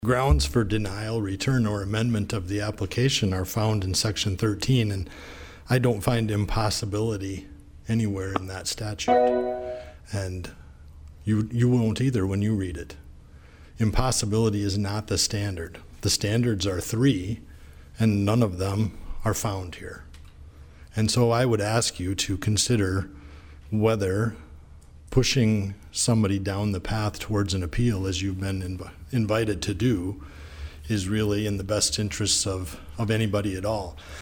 Grounds for denial, return, or amendment of the application are found in section 13, and I don't find impossibility anywhere in that statute. And you won't either when you read it. Impossibility is not the standard. The standards are 3, and none of them are found here. And so I would ask you to consider whether pushing somebody down the path towards an appeal, as you've been invited to do, is really in the best interests of anybody at all.